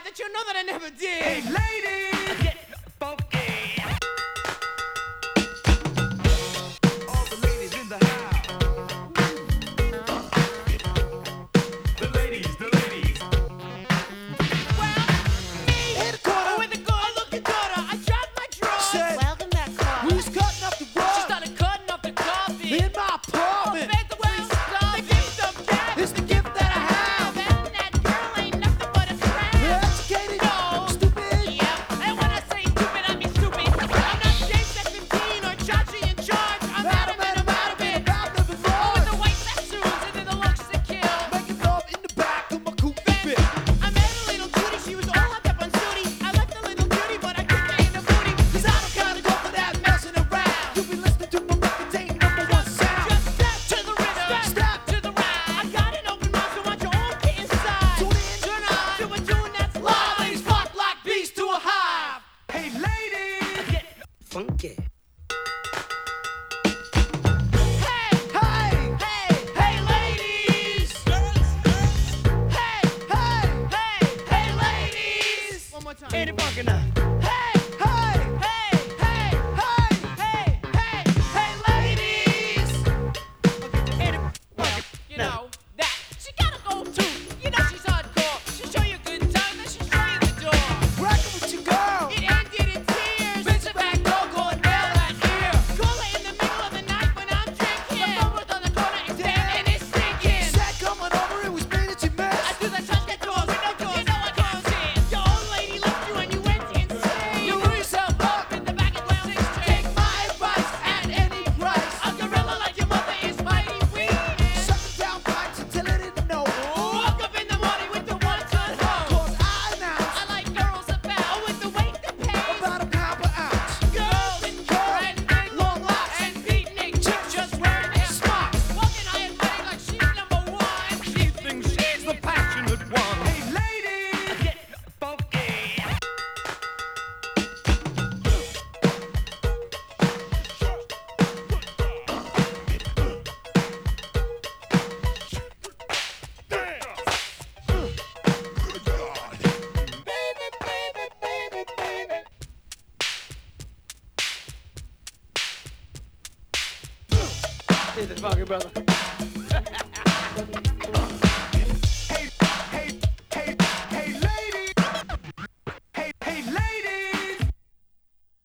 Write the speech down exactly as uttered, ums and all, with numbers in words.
that you know that I never did. Hey, ladies, get funky. All the ladies in the house. The ladies, the ladies. Well, me, Hit a quarter. with a good looking daughter, I dropped my drawers. Said, Welcome back, Carl. who's cutting up the She rug started cutting up the coffee. in my Oh, apartment? fed the well, the gift of gab. It's the gift that I have. And that girl ain't nothing but a crab. Educated, No. stupid. Yeah, and when I say stupid, I mean stupid. I'm not James at fifteen or Chachi in charge. I'm Adam and I'm out of it. Out of the Oh, road. with the white tattoos and then the looks to kill. Making love in the back of my coupe Then fit. I met a little cutie, she was all hopped up on Sooty. I liked the little cutie, but I kicked her in the booty. Cause I don't gotta go for that messing around. You be listening to my record, ain't number one sound. Just step to the rhythm, Step. to the right. I got an open mouth, so want you all get inside. Tune in. Turn on to a tune that's live. Ladies flock like bees to a hive. Hey, ladies, get funky. Hey, Hey, hey, hey, ladies. Hey, hey, hey, hey, ladies. One more time. ain't it funky now? Hey, Hey, hey, hey, hey, hey, hey, hey, ladies. ain't it funky You now? know that she gotta go too. You know she's hardcore. She show you a good time, then she show you the door. Rockin' with your girl. It ended in tears. Bitch, back door, go and nail that ear. Call her in the middle of the night when I'm drinking. The phone was on the corner and and it's stinking. Said coming over, it was me that you I missed. do the touch that door, window doors. You know what comes in. Your old lady left you and you went insane. You blew yourself up. in the back of the six Take my advice at any price. A gorilla like your mother is mighty weak. Sucking down pipes until it didn't know. Woke up in the morning with the one-ton hoe. Cause I announced I like girls about oh, with the weight that pays. about a pound per ounce. Girls and branding, long locks, and beatnik chicks just wearing their smocks. Walking high and mighty like she's number one. She thinks she's the passionate one. Hey, ladies, get funky. Is it funky, brother?